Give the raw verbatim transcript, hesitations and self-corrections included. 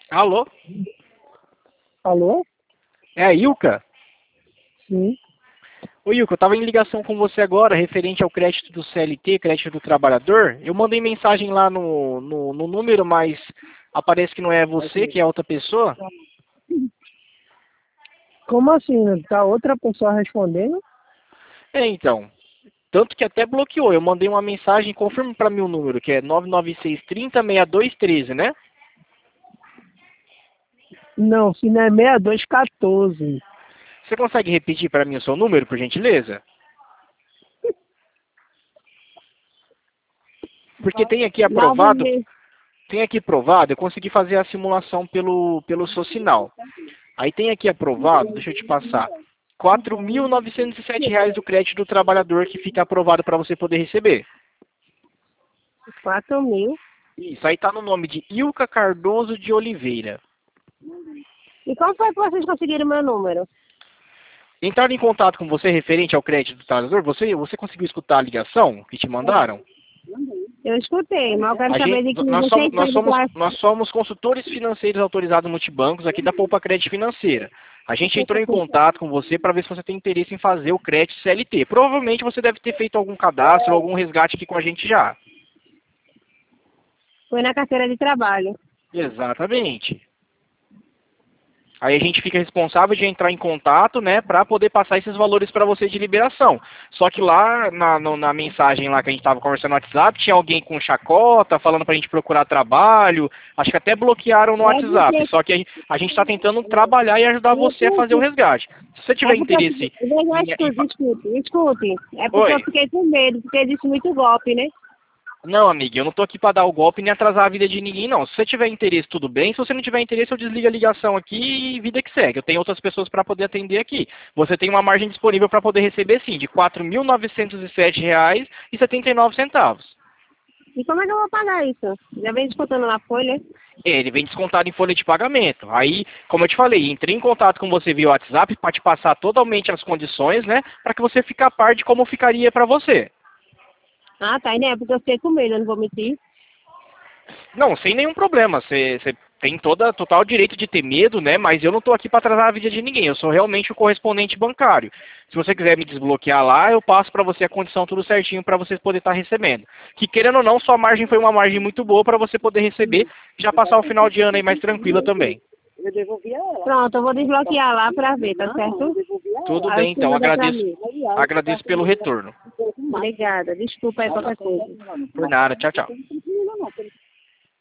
Alô? Alô? É a Ilka? Sim. Ô Ilka, eu estava em ligação com você agora, referente ao crédito do C L T, crédito do trabalhador. Eu mandei mensagem lá no, no, no número, mas aparece que não é você, que é outra pessoa. Como assim? Né? Tá outra pessoa respondendo? É, então. Tanto que até bloqueou. Eu mandei uma mensagem, confirme para mim o número, que é nove nove seis três zero seis dois um três, né? Não, se não é seis dois um quatro. Você consegue repetir para mim o seu número, por gentileza? Porque tem aqui aprovado, Nove. tem aqui provado, eu consegui fazer a simulação pelo, pelo Socinal. Aí tem aqui aprovado, deixa eu te passar, quatro mil novecentos e sete reais do crédito do trabalhador que fica aprovado para você poder receber. Quatro mil. Isso, aí tá no nome de Ilka Cardoso de Oliveira. E como foi que vocês conseguiram meu número? Entraram em contato com você referente ao crédito do trabalhador? Você, você conseguiu escutar a ligação que te mandaram? Eu escutei, mas eu quero A saber gente, de que nós, somos, vocês nós, sabem somos, qual nós somos consultores financeiros autorizados multibancos aqui da Poupa Crédito Financeira. A gente entrou em contato com você para ver se você tem interesse em fazer o crédito C L T. Provavelmente você deve ter feito algum cadastro, algum resgate aqui com a gente já. foi na carteira de trabalho. Exatamente. Aí a gente fica responsável de entrar em contato, né, para poder passar esses valores para você de liberação. Só que lá na, no- na mensagem lá que a gente estava conversando no WhatsApp, tinha alguém com chacota falando para a gente procurar trabalho. Acho que até bloquearam no É WhatsApp. porque. Só que a gente está tentando trabalhar e ajudar É você a fazer o porque. resgate. Se você É tiver porque eu interesse fiquei. Veja, em, em escute, escute, escute. É porque eu Oi. fiquei com medo, porque existe muito golpe, né? Não, amiga, eu não tô aqui para dar o golpe nem atrasar a vida de ninguém, não. Se você tiver interesse, tudo bem. Se você não tiver interesse, eu desligo a ligação aqui e vida que segue. Eu tenho outras pessoas para poder atender aqui. Você tem uma margem disponível para poder receber, sim, de quatro mil novecentos e sete reais e setenta e nove centavos. E como é que eu vou pagar isso? Já vem descontando na folha? Ele vem descontado em folha de pagamento. Aí, como eu te falei, entrei em contato com você via WhatsApp para te passar totalmente as condições, né, para que você fique a par de como ficaria para você. Ah, tá. E né? Porque eu fiquei com medo, eu não vou mentir. Não, sem nenhum problema. Você tem toda total direito de ter medo, né? Mas eu não estou aqui para atrasar a vida de ninguém. Eu sou realmente o correspondente bancário. Se você quiser me desbloquear lá, eu passo para você a condição tudo certinho para você poder estar recebendo. Que querendo ou não, sua margem foi uma margem muito boa para você poder receber, já passar o final de ano aí mais tranquila também. Pronto, eu vou desbloquear lá pra ver, tá certo? Tudo Aí bem, você então. manda pra Agradeço, mim. agradeço pelo retorno. Obrigada. Desculpa aí qualquer coisa. Por nada. Tchau, tchau.